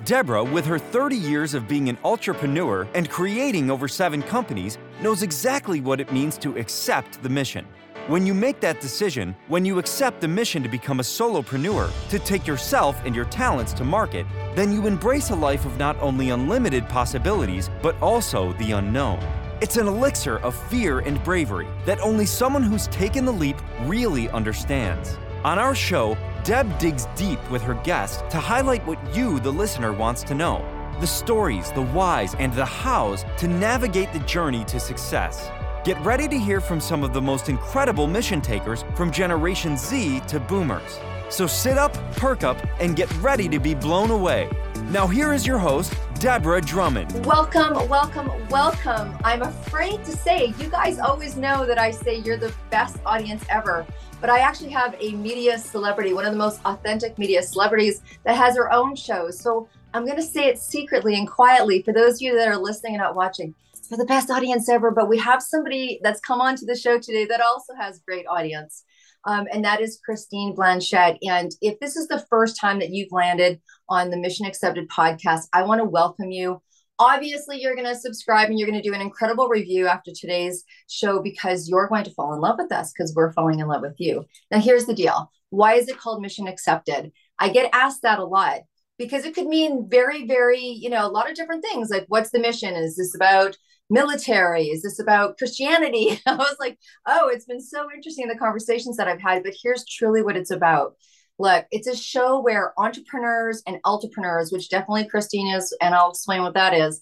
Deborah, with her 30 years of being an entrepreneur and creating over 7 companies, knows exactly what it means to accept the mission. When you make that decision, when you accept the mission to become a solopreneur, to take yourself and your talents to market, then you embrace a life of not only unlimited possibilities, but also the unknown. It's an elixir of fear and bravery that only someone who's taken the leap really understands. On our show, Deb digs deep with her guests to highlight what you, the listener, wants to know. The stories, the whys, and the hows to navigate the journey to success. Get ready to hear from some of the most incredible mission takers from Generation Z to Boomers. So sit up, perk up, and get ready to be blown away. Now here is your host, Deborah Drummond. Welcome, welcome, welcome. I'm afraid to say, you guys always know that I say you're the best audience ever, but I actually have a media celebrity, one of the most authentic media celebrities that has her own shows. So I'm going to say it secretly and quietly for those of you that are listening and not watching. For the best audience ever, but we have somebody that's come on to the show today that also has great audience. And that is Christine Blanchette. And if this is the first time that you've landed on the Mission Accepted podcast, I want to welcome you. Obviously, you're going to subscribe and you're going to do an incredible review after today's show because you're going to fall in love with us because we're falling in love with you. Now, here's the deal. Why is it called Mission Accepted? I get asked that a lot because it could mean very, very, a lot of different things. Like, what's the mission? Is this about military? Is this about Christianity? I was like, oh, it's been so interesting, the conversations that I've had, but here's truly what it's about. Look, it's a show where entrepreneurs and ultrapreneurs, which definitely Christine is, and I'll explain what that is,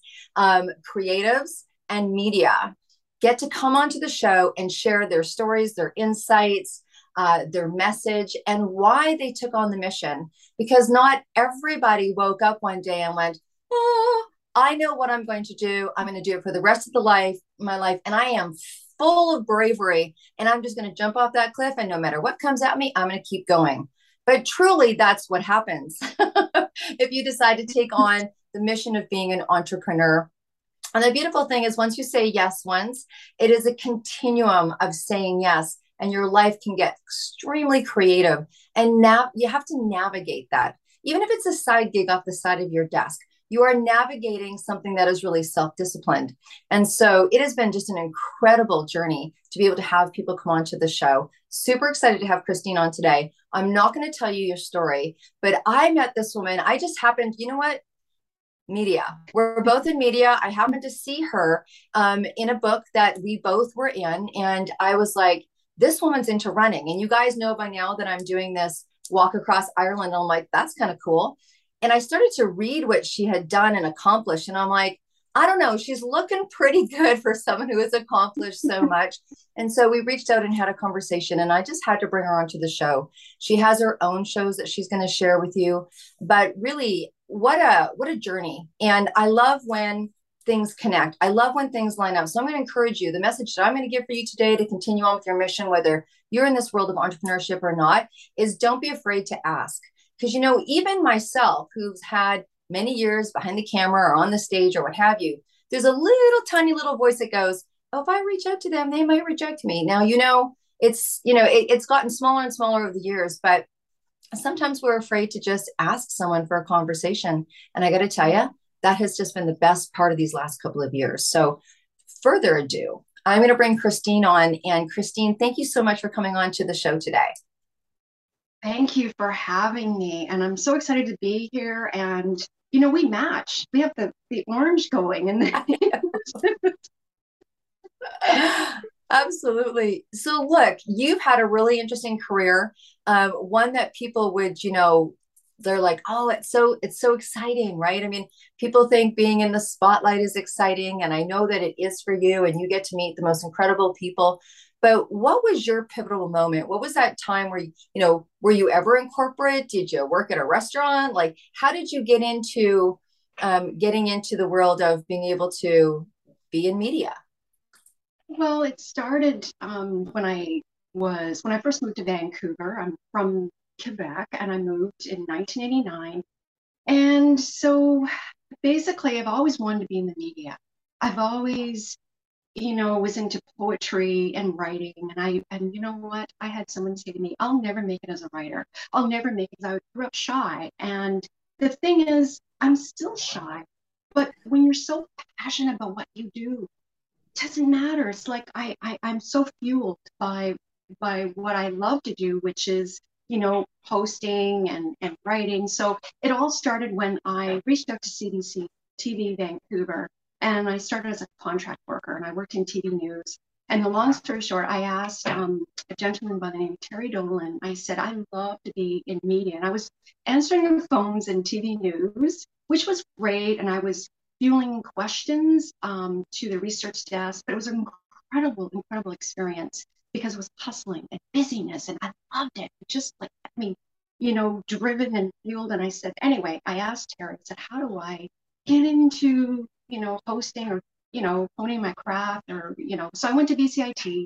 creatives and media get to come onto the show and share their stories, their insights, their message, and why they took on the mission. Because not everybody woke up one day and went, oh, I know what I'm going to do. I'm going to do it for the rest of my life. And I am full of bravery. And I'm just going to jump off that cliff. And no matter what comes at me, I'm going to keep going. But truly, that's what happens if you decide to take on the mission of being an entrepreneur. And the beautiful thing is once you say yes once, it is a continuum of saying yes. And your life can get extremely creative. And now you have to navigate that. Even if it's a side gig off the side of your desk, you are navigating something that is really self-disciplined. And so it has been just an incredible journey to be able to have people come on to the show. Super excited to have Christine on today. I'm not going to tell you your story, but I met this woman. I just happened, media. We're both in media. I happened to see her in a book that we both were in. And I was like, this woman's into running. And you guys know by now that I'm doing this walk across Ireland. I'm like, that's kind of cool. And I started to read what she had done and accomplished. And I'm like, I don't know, she's looking pretty good for someone who has accomplished so much. And so we reached out and had a conversation and I just had to bring her onto the show. She has her own shows that she's going to share with you, but really what a journey. And I love when things connect. I love when things line up. So I'm going to encourage you. The message that I'm going to give for you today to continue on with your mission, whether you're in this world of entrepreneurship or not, is don't be afraid to ask. Because, even myself, who's had many years behind the camera or on the stage or what have you, there's a little tiny little voice that goes, oh, if I reach out to them, they might reject me. Now, it's gotten smaller and smaller over the years, but sometimes we're afraid to just ask someone for a conversation. And I got to tell you, that has just been the best part of these last couple of years. So further ado, I'm going to bring Christine on. And Christine, thank you so much for coming on to the show today. Thank you for having me. And I'm so excited to be here. And, we match. We have the orange going. And Absolutely. So look, you've had a really interesting career. One that people would, they're like, oh, it's so exciting, right? I mean, people think being in the spotlight is exciting. And I know that it is for you. And you get to meet the most incredible people. But what was your pivotal moment? What was that time where, were you ever in corporate? Did you work at a restaurant? Like, how did you get into getting into the world of being able to be in media? Well, it started when I first moved to Vancouver. I'm from Quebec and I moved in 1989. And so basically, I've always wanted to be in the media. I've always was into poetry and writing. And you know what? I had someone say to me, I'll never make it as a writer. I'll never make it. I grew up shy. And the thing is, I'm still shy. But when you're so passionate about what you do, it doesn't matter. It's like I'm so fueled by what I love to do, which is, hosting and writing. So it all started when I reached out to CBC TV Vancouver, and I started as a contract worker, and I worked in TV news. And the long story short, I asked a gentleman by the name of Terry Dolan. I said, I'd love to be in media. And I was answering the phones in TV news, which was great. And I was fueling questions to the research desk, but it was an incredible experience because it was hustling and busyness, and I loved it. It just like, I mean, driven and fueled. And I said, anyway, I asked Terry, I said, how do I get into, hosting or, honing my craft or, so I went to BCIT.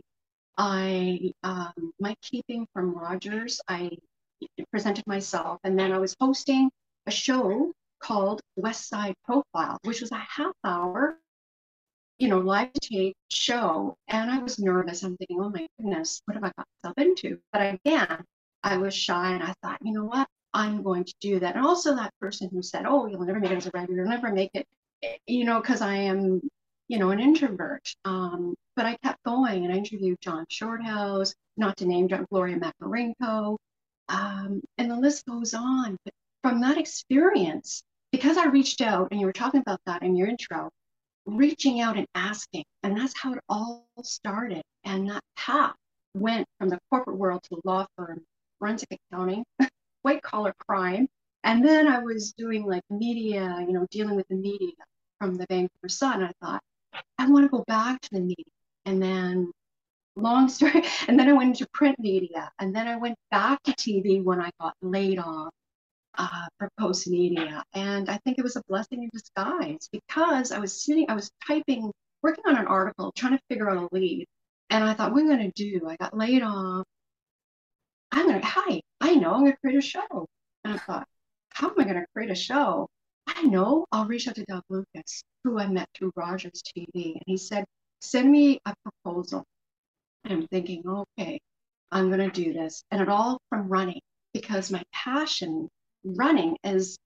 My keeping from Rogers, I presented myself, and then I was hosting a show called West Side Profile, which was a half hour, live tape show. And I was nervous. I'm thinking, oh my goodness, what have I got myself into? But again, I was shy, and I thought, you know what? I'm going to do that. And also that person who said, oh, you'll never make it as a writer, you'll never make it, because I am, an introvert. But I kept going, and I interviewed John Shorthouse, not to name drop Gloria Makarenko, and the list goes on. But from that experience, because I reached out, and you were talking about that in your intro, reaching out and asking, and that's how it all started. And that path went from the corporate world to law firm, forensic accounting, white collar crime. And then I was doing like media, dealing with the media from the Vancouver Sun. I thought, I want to go back to the media. And then long story, and then I went into print media. And then I went back to TV when I got laid off for Post Media. And I think it was a blessing in disguise because I was typing, working on an article, trying to figure out a lead. And I thought, what am I going to do? I got laid off. I'm going to create a show. And I thought, how am I going to create a show? I know, I'll reach out to Doug Lucas, who I met through Rogers TV. And he said, send me a proposal. And I'm thinking, okay, I'm going to do this. And it all from running, because my passion running has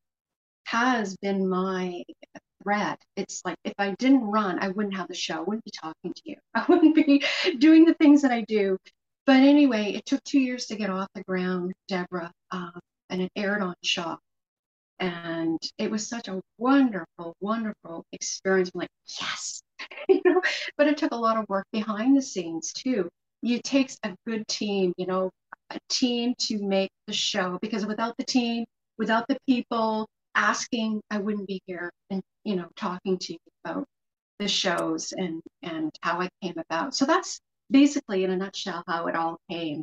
been my thread. It's like, if I didn't run, I wouldn't have the show. I wouldn't be talking to you. I wouldn't be doing the things that I do. But anyway, it took 2 years to get off the ground, Deborah, and it aired on Shaw. And it was such a wonderful experience. I'm like, yes, but it took a lot of work behind the scenes too. It takes a good team, a team to make the show, because without the team, without the people asking, I wouldn't be here and, talking to you about the shows and how it came about. So that's basically in a nutshell how it all came.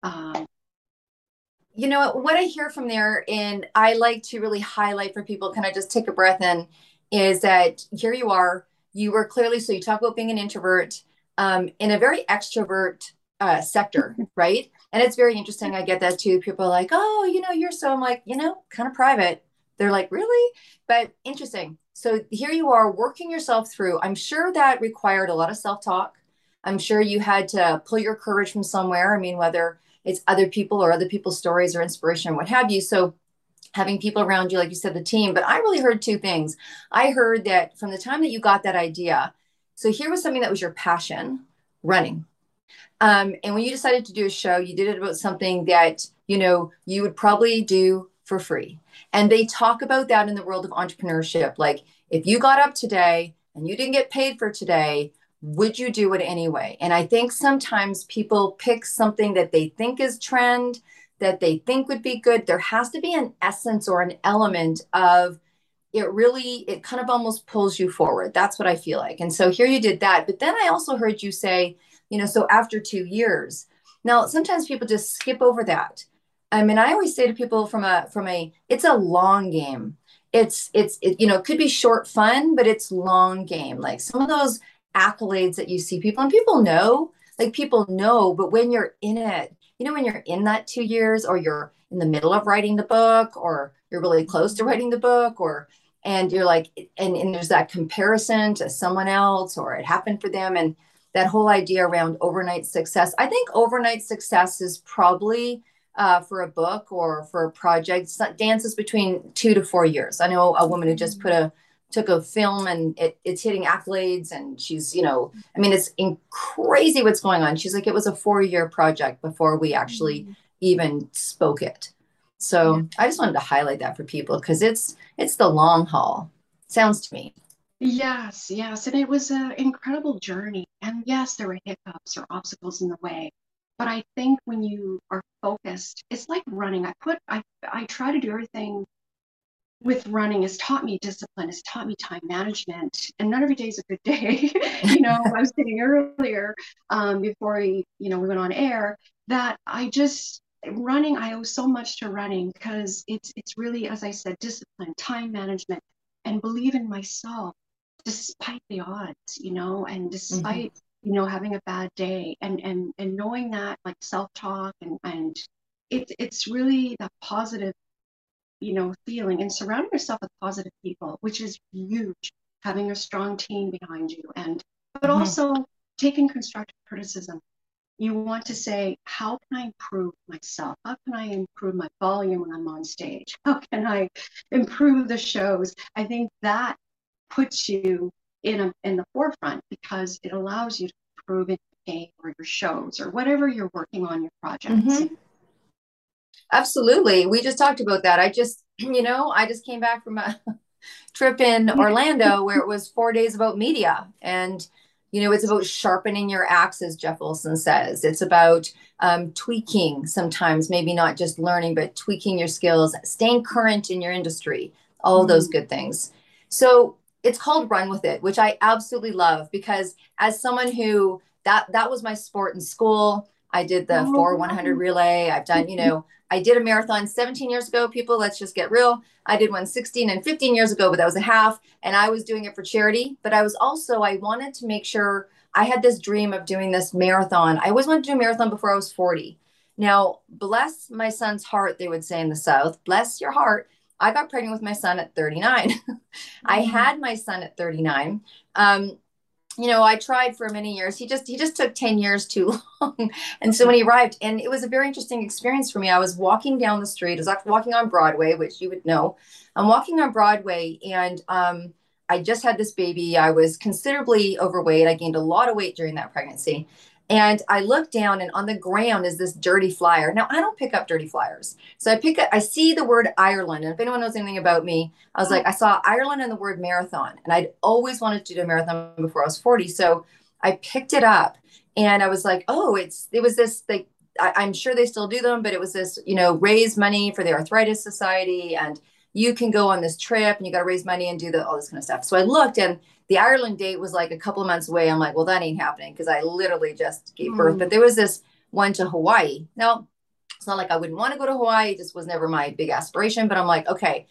What I hear from there, and I like to really highlight for people, can I just take a breath in, is that here you were clearly, so you talk about being an introvert in a very extrovert sector, right? And it's very interesting. I get that too. People are like, oh, you're so, I'm like, kind of private. They're like, really? But interesting. So here you are working yourself through. I'm sure that required a lot of self-talk. I'm sure you had to pull your courage from somewhere. I mean, whether it's other people or other people's stories or inspiration or what have you. So having people around you, like you said, the team. But I really heard two things. I heard that from the time that you got that idea, so here was something that was your passion, running. And when you decided to do a show, you did it about something that, you would probably do for free. And they talk about that in the world of entrepreneurship. Like, if you got up today and you didn't get paid for today, would you do it anyway? And I think sometimes people pick something that they think is trend, that they think would be good. There has to be an essence or an element of it kind of almost pulls you forward. That's what I feel like. And so here you did that. But then I also heard you say, so after 2 years, now sometimes people just skip over that. I mean, I always say to people it's a long game. It could be short fun, but it's long game. Like some of those accolades that you see people know, but when you're in it, when you're in that 2 years, or you're in the middle of writing the book, or you're really close to writing the book, and you're like, and there's that comparison to someone else, or it happened for them. And that whole idea around overnight success, I think overnight success is probably for a book or for a project. Dance is between 2 to 4 years. I know a woman who just took a film and it's hitting accolades, and she's, I mean, it's crazy what's going on. She's like, it was a 4-year project before we actually even spoke it. So I just wanted to highlight that for people because it's the long haul. Sounds to me. Yes, yes. And it was an incredible journey. And yes, there were hiccups or obstacles in the way. But I think when you are focused, it's like running. I try to do everything with running. It's taught me discipline, it's taught me time management, and not every day is a good day. I was saying earlier, before we went on air, that running, I owe so much to running because it's really, as I said, discipline, time management, and believe in myself despite the odds, and despite having a bad day, and knowing that, like, self-talk, and it's really that positive feeling, and surrounding yourself with positive people, which is huge. Having a strong team behind you, but also taking constructive criticism. You want to say, how can I improve myself? How can I improve my volume when I'm on stage? How can I improve the shows? I think that puts you in the forefront because it allows you to improve in your game or your shows or whatever you're working on, your projects. Absolutely. We just talked about that. I just came back from a trip in Orlando where it was 4 days about media. And, it's about sharpening your axe, as Jeff Olson says. It's about tweaking sometimes, maybe not just learning, but tweaking your skills, staying current in your industry, all of those good things. So it's called Run With It, which I absolutely love because as someone who that was my sport in school. I did the 4x100 relay. I've done, I did a marathon 17 years ago, people, let's just get real. I did one 16 and 15 years ago, but that was a half. And I was doing it for charity. But I wanted to make sure I had this dream of doing this marathon. I always wanted to do a marathon before I was 40. Now, bless my son's heart, they would say in the South, bless your heart. I got pregnant with my son at 39. I had my son at 39. I tried for many years. He just took 10 years too long. And so when he arrived, and it was a very interesting experience for me. I was walking down the street. I was actually walking on Broadway, which you would know. I'm walking on Broadway, and I just had this baby. I was considerably overweight. I gained a lot of weight during that pregnancy. And I look down, and on the ground is this dirty flyer. Now, I don't pick up dirty flyers. So I see the word Ireland. And if anyone knows anything about me, I was like, I saw Ireland and the word marathon. And I'd always wanted to do a marathon before I was 40. So I picked it up, and I was like, oh, it was this, I'm sure they still do them, but it was this, raise money for the Arthritis Society. And you can go on this trip and you got to raise money and do all this kind of stuff. So I looked, and the Ireland date was like a couple of months away. I'm like, well, that ain't happening because I literally just gave birth. But there was this one to Hawaii. Now, it's not like I wouldn't want to go to Hawaii. It just was never my big aspiration. But I'm like, okay,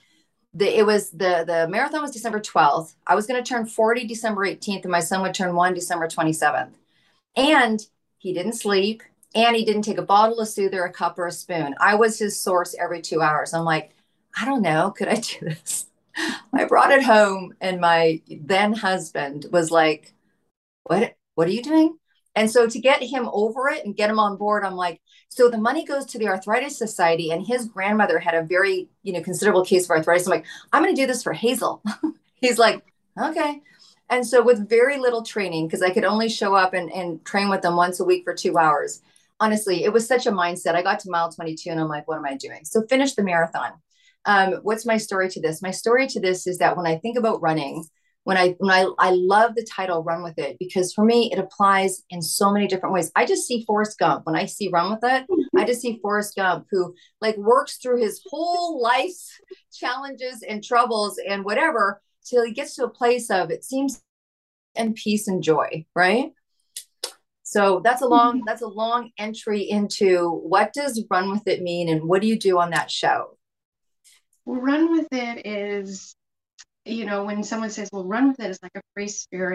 the marathon was December 12th. I was going to turn 40 December 18th, and my son would turn 1 December 27th. And he didn't sleep, and he didn't take a bottle of soother, a cup, or a spoon. I was his source every 2 hours. I'm like, I don't know, could I do this? I brought it home, and my then husband was like, what are you doing? And so to get him over it and get him on board, I'm like, so the money goes to the Arthritis Society, and his grandmother had a very, considerable case of arthritis. I'm like, I'm going to do this for Hazel. He's like, okay. And so with very little training, because I could only show up and train with them once a week for 2 hours. Honestly, it was such a mindset. I got to mile 22 and I'm like, what am I doing? So finished the marathon. What's my story to this? My story to this is that when I think about running, when I love the title Run With It, because for me, it applies in so many different ways. I just see Forrest Gump. When I see Run With It, I just see Forrest Gump, who works through his whole life's challenges and troubles and whatever, till he gets to a place of, it seems, and peace and joy. Right. So that's a long entry into what does Run With It mean, and what do you do on that show? Well, Run With It is, when someone says, well, run with it, is like a free spirit,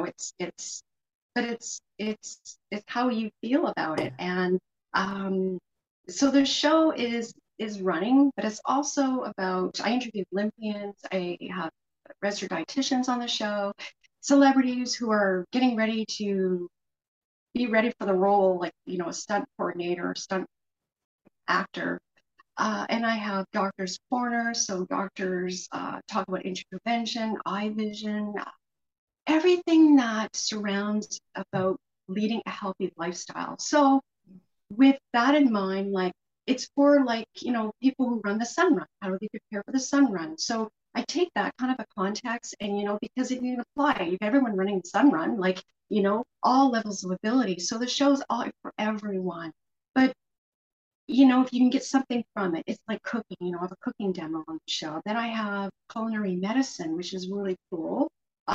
it's how you feel about it. And so the show is running, but it's also about, I interview Olympians, I have registered dietitians on the show, celebrities who are getting ready to be ready for the role, like, a stunt coordinator, stunt actor. And I have Doctor's Corner, so doctors talk about intervention, eye vision, everything that surrounds about leading a healthy lifestyle. So with that in mind, like it's for like, people who run the sun run. How do they prepare for the sun run? So I take that kind of a context and, because it can apply, if everyone running the sun run, like, all levels of ability. So the show's all for everyone. But, if you can get something from it, it's like cooking, I have a cooking demo on the show. Then I have culinary medicine, which is really cool.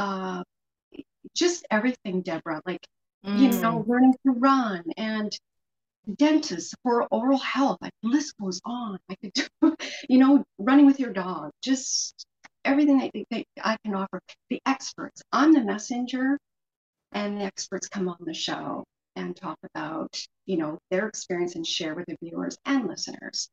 Just everything, Deborah, like, learning to run and dentists for oral health. Like the list goes on. I could do, running with your dog, just everything that I can offer. The experts, I'm the messenger, and the experts come on the show and talk about, their experience and share with the viewers and listeners.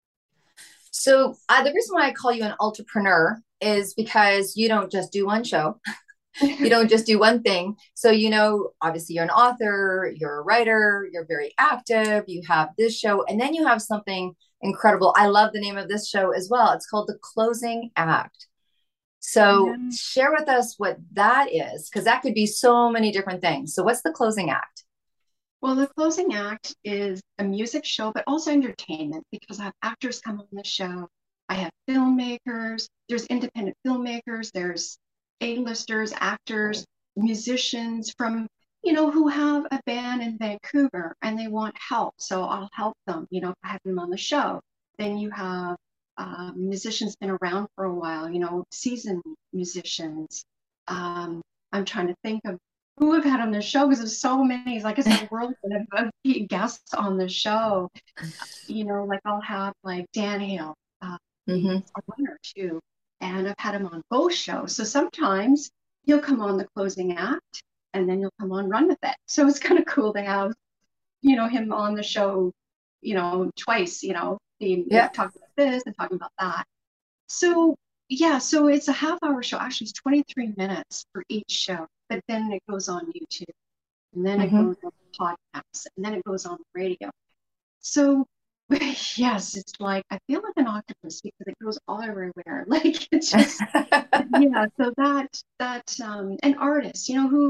So the reason why I call you an entrepreneur is because you don't just do one show. You don't just do one thing. So, obviously you're an author, you're a writer, you're very active, you have this show, and then you have something incredible. I love the name of this show as well. It's called The Closing Act. So share with us what that is, because that could be so many different things. So what's The Closing Act? Well, The Closing Act is a music show, but also entertainment, because I have actors come on the show. I have filmmakers, there's independent filmmakers, there's A-listers, actors, musicians from, who have a band in Vancouver and they want help. So I'll help them, have them on the show. Then you have musicians been around for a while, seasoned musicians. I'm trying to think of who I've had on the show because there's so many. Like I said, whirlwind of guests on the show. Like I'll have like Dan Hale, a runner too. And I've had him on both shows. So sometimes he'll come on The Closing Act and then you'll come on Run With It. So it's kind of cool to have, him on the show, twice, talking about this and talking about that. So yeah, so it's a half-hour show. Actually, it's 23 minutes for each show, but then it goes on YouTube and then it goes on podcasts and then it goes on the radio. So yes, it's like I feel like an octopus because it goes all everywhere. Like it's just yeah. So that an artist, who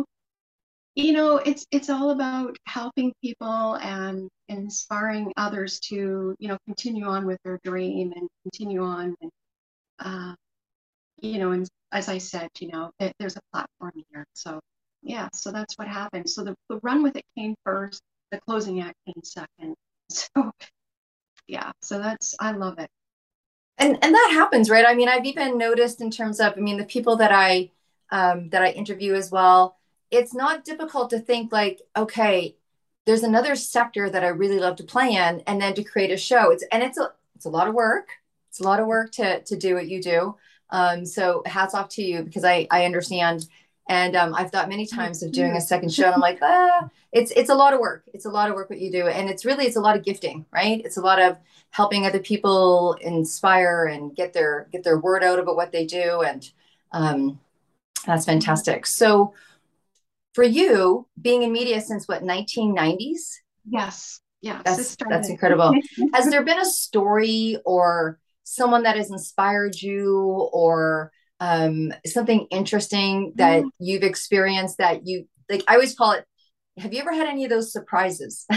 it's all about helping people and inspiring others to continue on with their dream and continue on and and as I said, there's a platform here. So yeah, so that's what happened. So the Run With It came first, The Closing Act came second. So yeah, so I love it. And that happens, right? I mean, I've even noticed in terms of, the people that I interview as well, it's not difficult to think like, okay, there's another sector that I really love to play in, and then to create a show. It's a lot of work. It's a lot of work to do what you do. So hats off to you because I understand. And I've thought many times of doing a second show, and I'm like, it's a lot of work. It's a lot of work what you do, and it's a lot of gifting, right? It's a lot of helping other people inspire and get their word out about what they do, and that's fantastic. So, for you, being in media since what 1990s? Yes, that's incredible. Has there been a story or someone that has inspired you, or something interesting that you've experienced that you like? I always call it, have you ever had any of those surprises?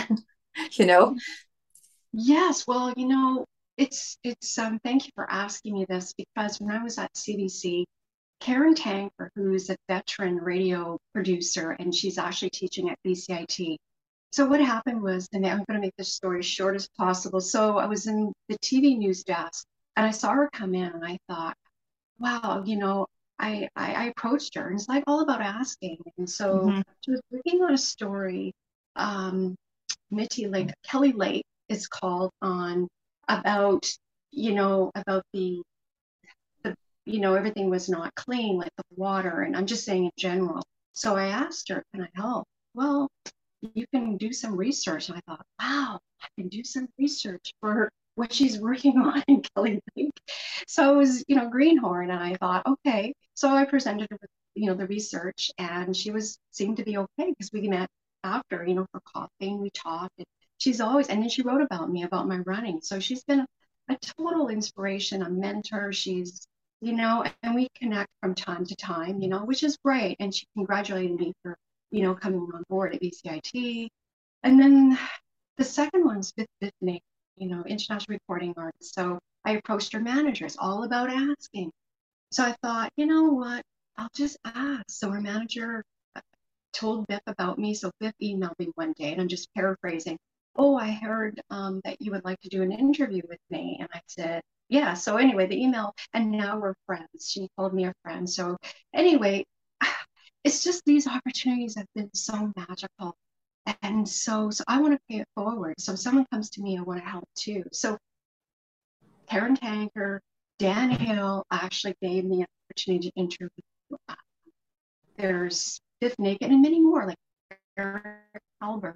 Yes, well, it's thank you for asking me this, because when I was at CBC, Karen Tanker, who's a veteran radio producer, and she's actually teaching at BCIT. So what happened was, and I'm going to make this story short as possible. So I was in the TV news desk and I saw her come in and I thought, wow, I approached her, and it's like all about asking. And so she was working on a story, Mitty Lake, Kelly Lake is called, on about, about the everything was not clean, like the water. And I'm just saying in general. So I asked her, can I help? Well, you can do some research. And I thought, wow, I can do some research for what she's working on in Kelly Lake. So it was, Greenhorn. And I thought, okay. So I presented her with, the research, and she seemed to be okay because we met after, for coffee, and we talked. And she's always, and then she wrote about me, about my running. So she's been a total inspiration, a mentor. She's, and we connect from time to time, which is great. And she congratulated me for, coming on board at BCIT. And then the second one's with Bithany, international reporting artist. So I approached her manager. It's all about asking. So I thought, you know what? I'll just ask. So her manager told Biff about me. So Biff emailed me one day, and I'm just paraphrasing. Oh, I heard that you would like to do an interview with me. And I said, yeah. So anyway, the email, and now we're friends. She called me a friend. So anyway, it's just these opportunities have been so magical. And so I want to pay it forward. So if someone comes to me, I want to help too. So Karen Tanker, Dan Hill actually gave me an opportunity to interview. There's Biff Naked and many more, like Eric Albert.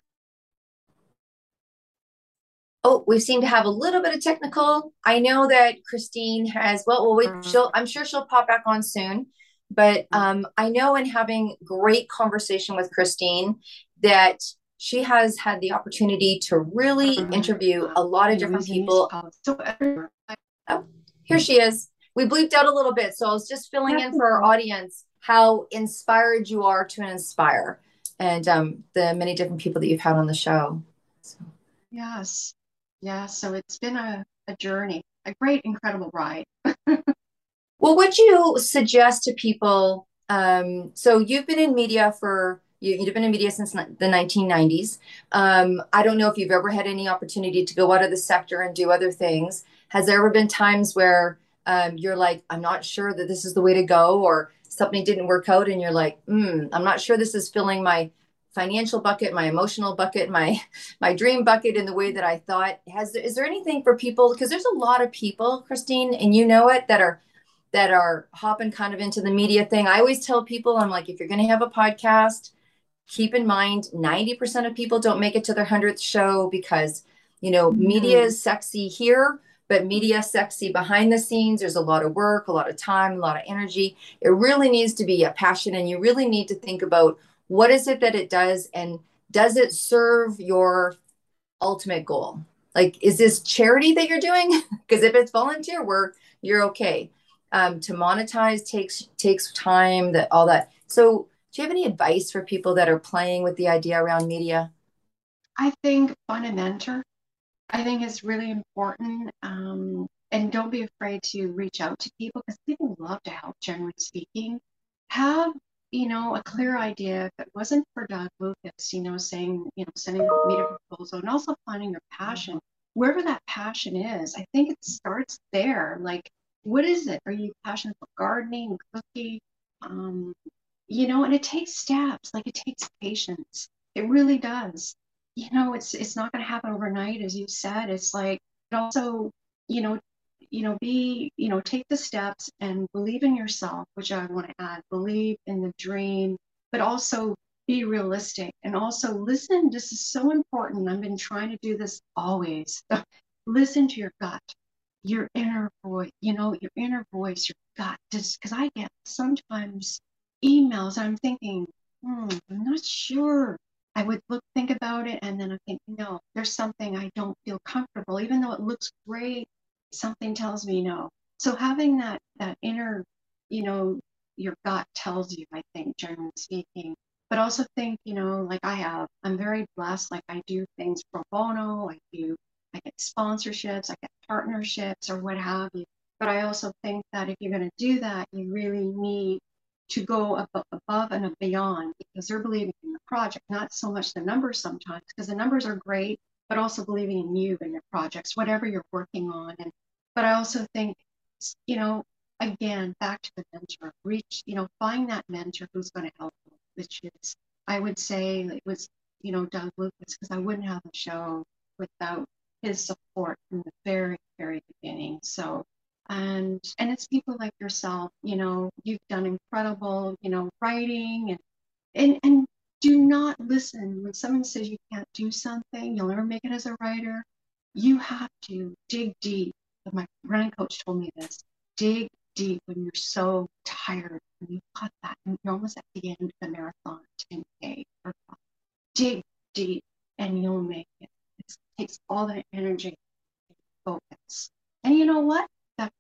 Oh, we seem to have a little bit of technical. I know that Christine has, I'm sure she'll pop back on soon. But I know in having great conversation with Christine that she has had the opportunity to really interview a lot of different people. Oh, here she is. We bleeped out a little bit. So I was just filling in for our audience how inspired you are to inspire, and the many different people that you've had on the show. So. Yes. Yeah. So it's been a journey, a great, incredible ride. Well, would you suggest to people, so you've been in media you've been in media since the 1990s. I don't know if you've ever had any opportunity to go out of the sector and do other things. Has there ever been times where you're like, I'm not sure that this is the way to go, or something didn't work out and you're like, I'm not sure this is filling my financial bucket, my emotional bucket, my dream bucket in the way that I thought? Is there anything for people? Because there's a lot of people, Christine, and you know it, that are hopping kind of into the media thing. I always tell people, I'm like, if you're going to have a podcast, keep in mind 90% of people don't make it to their 100th show because, media is sexy here, but media sexy behind the scenes. There's a lot of work, a lot of time, a lot of energy. It really needs to be a passion, and you really need to think about what is it that it does, and does it serve your ultimate goal? Like, is this charity that you're doing? Because if it's volunteer work, you're okay. To monetize takes time, all that. So do you have any advice for people that are playing with the idea around media? I think find a mentor. I think it's really important. And don't be afraid to reach out to people, because people love to help, generally speaking. Have, a clear idea. If it wasn't for Doug Lucas, saying, sending a media proposal, and also finding your passion, wherever that passion is, I think it starts there. Like, what is it? Are you passionate about gardening, cooking? And it takes steps, like it takes patience. It really does. It's not going to happen overnight, as you said. It's like, it also, take the steps and believe in yourself, which I want to add, believe in the dream, but also be realistic, and also listen. This is so important. I've been trying to do this always. Listen to your gut, your inner voice, your inner voice, your gut. Just because I get sometimes emails, I'm thinking, I'm not sure. I would think about it, and then I think, no, there's something I don't feel comfortable, even though it looks great. Something tells me no. So having that inner, your gut tells you, I think, generally speaking. But also think, like I'm very blessed. Like, I do things pro bono. I get sponsorships, I get partnerships, or what have you. But I also think that if you're going to do that, you really need to go above and beyond, because they're believing in the project, not so much the numbers sometimes, because the numbers are great, but also believing in you and your projects, whatever you're working on. But I also think, again, back to the mentor, find that mentor who's going to help you, which is, I would say it was, Doug Lucas, because I wouldn't have a show without his support from the very, very beginning. So, and it's people like yourself, you've done incredible, writing, and do not listen when someone says you can't do something, you'll never make it as a writer. You have to dig deep. My running coach told me this: dig deep when you're so tired, when you've got that, and you're almost at the end of the marathon, 10K or 5. Dig deep and you'll make it. It's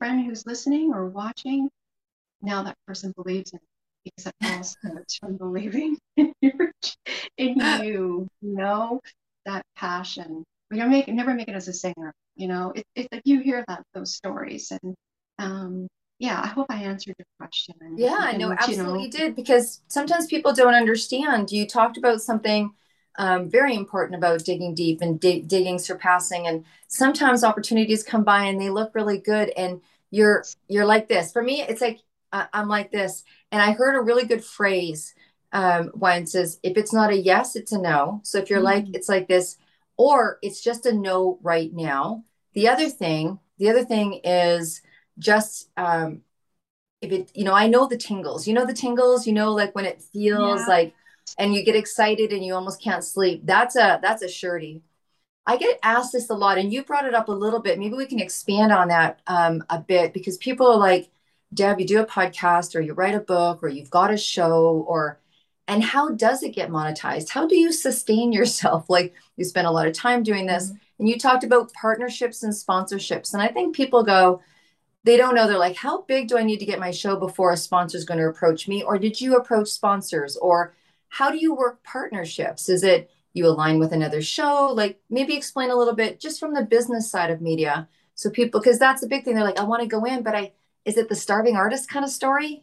friend who's listening or watching, now that person believes in it, because it all starts from believing in you, that passion. Never make it as a singer, It's like you hear those stories, and yeah, I hope I answered your question. Yeah, no, absolutely did, because sometimes people don't understand. You talked about something very important about digging deep and digging, surpassing, and sometimes opportunities come by and they look really good, and you're like this. For me, it's like I'm like this, and I heard a really good phrase once says, "If it's not a yes, it's a no." So if you're like, it's like this, or it's just a no right now. The other thing is just if it, I know the tingles, like when it feels Yeah. like, and you get excited and you almost can't sleep. That's a surety. I get asked this a lot, and you brought it up a little bit. Maybe we can expand on that a bit, because people are like, Deb, you do a podcast or you write a book or you've got a show, and how does it get monetized? How do you sustain yourself? Like, you spend a lot of time doing this, and you talked about partnerships and sponsorships. And I think people go, they don't know. They're like, how big do I need to get my show before a sponsor is going to approach me? Or did you approach sponsors? Or how do you work partnerships? Is it you align with another show? Like, maybe explain a little bit just from the business side of media. So people, because that's a big thing. They're like, I want to go in, but is it the starving artist kind of story,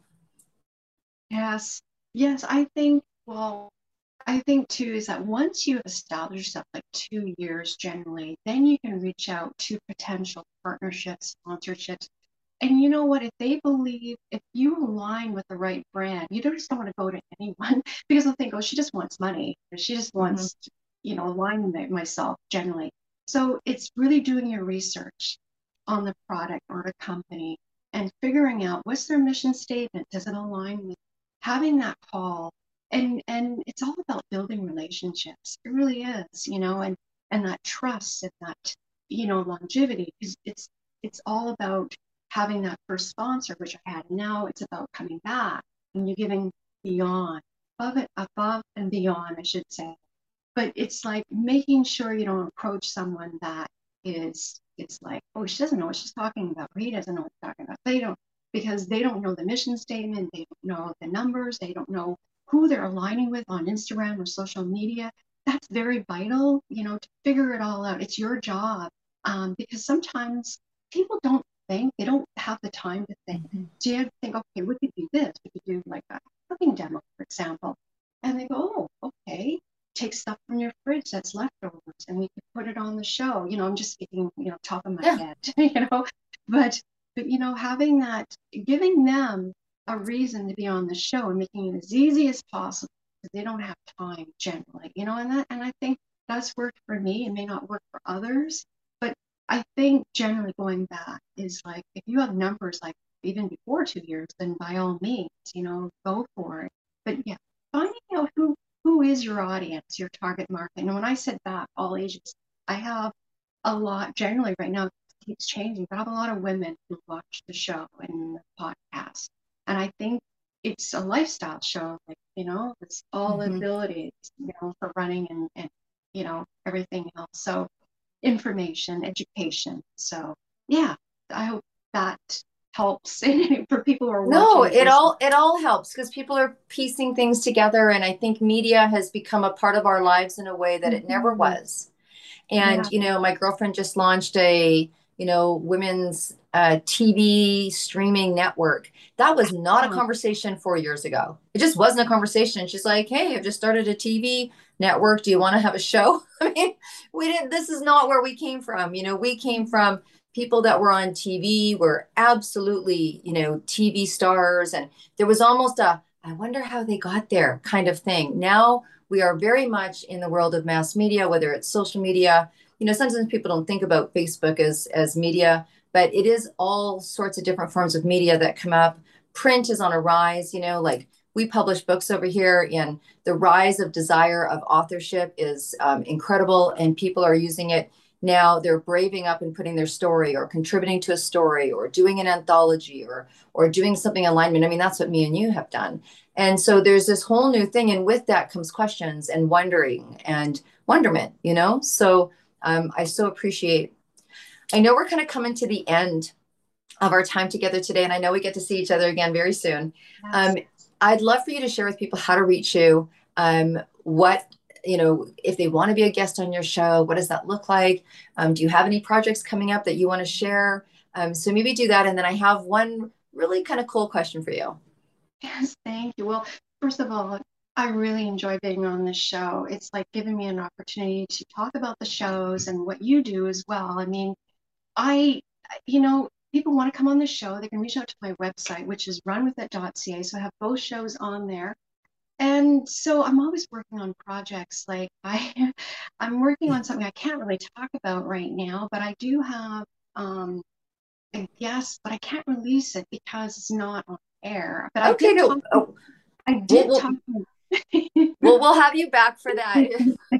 Yes. Yes, I think too is that once you have established yourself, like 2 years generally, then you can reach out to potential partnerships, sponsorships. And you know what? If you align with the right brand, you just don't want to go to anyone because they'll think, oh, she just wants money. Or she just wants, align myself generally. So it's really doing your research on the product or the company and figuring out what's their mission statement. Does it align with having that call? And it's all about building relationships. It really is, and that trust and that, longevity. Because it's all about having that first sponsor, which I had. Now it's about coming back and you're giving beyond, above and beyond, I should say. But it's like making sure you don't approach someone that it's like, oh, she doesn't know what she's talking about. Or he doesn't know what he's talking about. Because they don't know the mission statement. They don't know the numbers. They don't know who they're aligning with on Instagram or social media. That's very vital, to figure it all out. It's your job. Because sometimes people they don't have the time to think. So you have to think, okay, we could do this. We could do like a cooking demo, for example. And they go, oh, okay, take stuff from your fridge that's leftovers and we could put it on the show. I'm just speaking, top of my head, but, having that, giving them a reason to be on the show and making it as easy as possible because they don't have time generally, and I think that's worked for me. It may not work for others, but I think generally going back is like, if you have numbers like even before 2 years, then by all means, go for it. But yeah, finding out who is your audience, your target market. And when I said that, all ages, I have a lot, generally right now, it keeps changing, but I have a lot of women who watch the show and the podcast. And I think it's a lifestyle show, like, it's all abilities, for running and everything else. So information, education. So yeah, I hope that helps for people who are No, watching. it all helps, because people are piecing things together, and I think media has become a part of our lives in a way that it never was. And my girlfriend just launched a women's TV streaming network. That was not a conversation 4 years ago. It just wasn't a conversation. She's like, hey, I've just started a TV network. Do you want to have a show? I mean, we didn't. This is not where we came from. We came from people that were on TV, were absolutely, TV stars. And there was almost I wonder how they got there kind of thing. Now we are very much in the world of mass media, whether it's social media. Sometimes people don't think about Facebook as media, but it is all sorts of different forms of media that come up. Print is on a rise, like we publish books over here, and the rise of desire of authorship is incredible, and people are using it. Now they're braving up and putting their story or contributing to a story or doing an anthology or doing something in alignment. I mean, that's what me and you have done. And so there's this whole new thing. And with that comes questions and wondering and wonderment, So I so appreciate. I know we're kind of coming to the end of our time together today. And I know we get to see each other again very soon. Yes. I'd love for you to share with people how to reach you. What, if they want to be a guest on your show, what does that look like? Do you have any projects coming up that you want to share? So maybe do that. And then I have one really kind of cool question for you. Yes, thank you. Well, first of all, I really enjoy being on this show. It's like giving me an opportunity to talk about the shows and what you do as well. I mean, people want to come on the show, they can reach out to my website, which is runwithit.ca. So I have both shows on there. And so I'm always working on projects. Like I'm working on something I can't really talk about right now, but I do have a guest, but I can't release it because it's not on air. But okay, I did talk. Well, we'll have you back for that.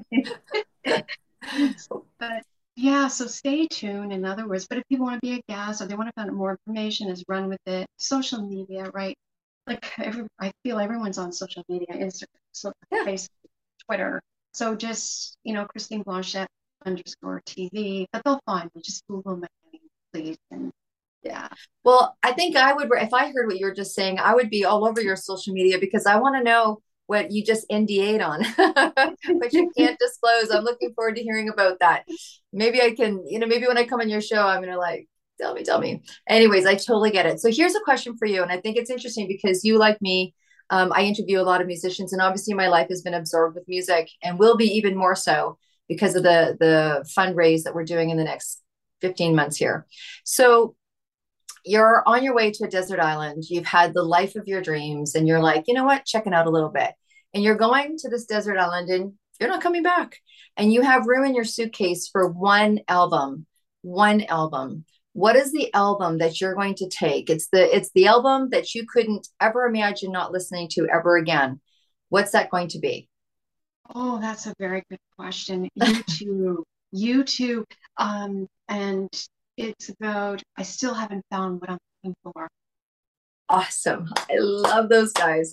But yeah, so stay tuned, in other words. But if people want to be a guest or they want to find out more information, is Run With It, social media, right? Like I feel everyone's on social media, Instagram, Facebook, Twitter. So just, Christine Blanchette _TV, but they'll find me. Just Google my name, please. And yeah. Well, I think if I heard what you were just saying, I would be all over your social media because I want to know what you just NDA'd on, which you can't disclose. I'm looking forward to hearing about that. Maybe I can, maybe when I come on your show, I'm going to tell me. Anyways, I totally get it. So here's a question for you. And I think it's interesting because you, like me, I interview a lot of musicians, and obviously my life has been absorbed with music and will be even more so because of the fundraise that we're doing in the next 15 months here. So you're on your way to a desert island. You've had the life of your dreams and you're like, you know what, check it out a little bit. And you're going to this desert island and you're not coming back. And you have room in your suitcase for one album. What is the album that you're going to take? It's the album that you couldn't ever imagine not listening to ever again. What's that going to be? Oh, that's a very good question. U2. And it's about, I still haven't found what I'm looking for. Awesome. I love those guys.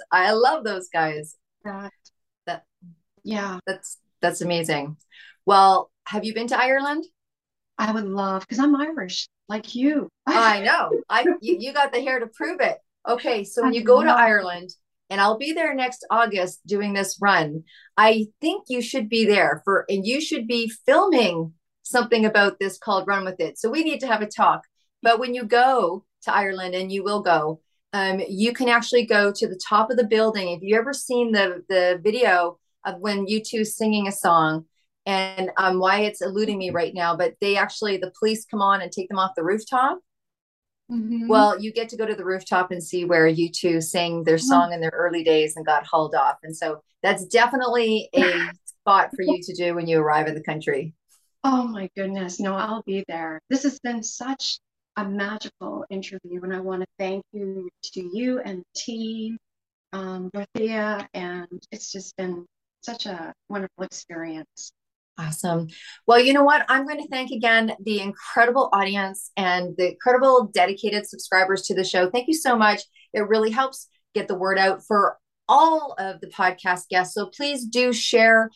That's amazing. Well, have you been to Ireland? I would love, because I'm Irish, like you. I know. You got the hair to prove it. Okay, so when you go to Ireland, and I'll be there next August doing this run, I think you should be there and you should be filming something about this called Run With It. So we need to have a talk. But when you go to Ireland, and you will go, you can actually go to the top of the building. If you ever seen the video of when U2's singing a song, and why it's eluding me right now, but the police come on and take them off the rooftop. Mm-hmm. Well, you get to go to the rooftop and see where U2 sang their song in their early days and got hauled off. And so that's definitely a spot for you to do when you arrive in the country. Oh my goodness. No, I'll be there. This has been such a magical interview, and I want to thank you and the team, Dorothea, and it's just been such a wonderful experience. Awesome. Well, you know what? I'm going to thank again the incredible audience and the incredible dedicated subscribers to the show. Thank you so much. It really helps get the word out for all of the podcast guests. So please do share,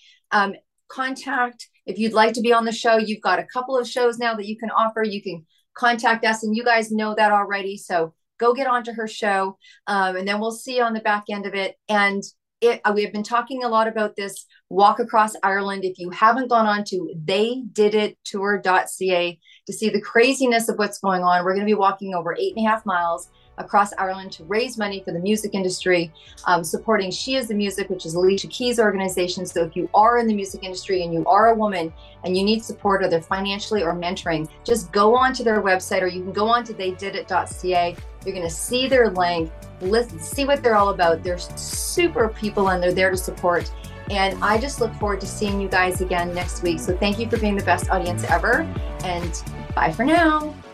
contact. If you'd like to be on the show, you've got a couple of shows now that you can offer. You can contact us, and you guys know that already. So go get onto her show, and then we'll see you on the back end of it. And we have been talking a lot about this walk across Ireland. If you haven't gone on to theydidittour.ca to see the craziness of what's going on, we're going to be walking over 8.5 miles across Ireland to raise money for the music industry, supporting She Is the Music, which is Alicia Keys' organization. So if you are in the music industry and you are a woman and you need support, either financially or mentoring, just go on to their website, or you can go on to theydidit.ca. You're going to see their link, listen, see what they're all about. They're super people and they're there to support. And I just look forward to seeing you guys again next week. So thank you for being the best audience ever, and bye for now.